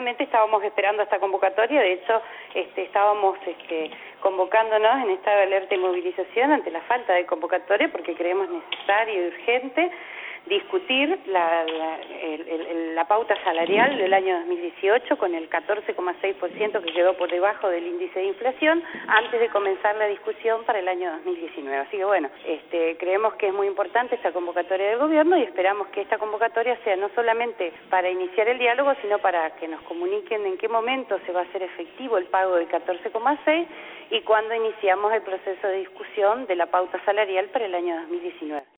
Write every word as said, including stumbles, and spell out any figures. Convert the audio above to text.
realmente estábamos esperando esta convocatoria. De hecho, este, estábamos este, convocándonos en estado de alerta y movilización ante la falta de convocatoria, porque creemos necesario y urgente discutir la, la, el, el, la pauta salarial del año dos mil dieciocho con el catorce coma seis por ciento que quedó por debajo del índice de inflación antes de comenzar la discusión para el año dos mil diecinueve. Así que bueno, este, creemos que es muy importante esta convocatoria del gobierno y esperamos que esta convocatoria sea no solamente para iniciar el diálogo, sino para que nos comuniquen en qué momento se va a hacer efectivo el pago del catorce coma seis y cuándo iniciamos el proceso de discusión de la pauta salarial para el año dos mil diecinueve.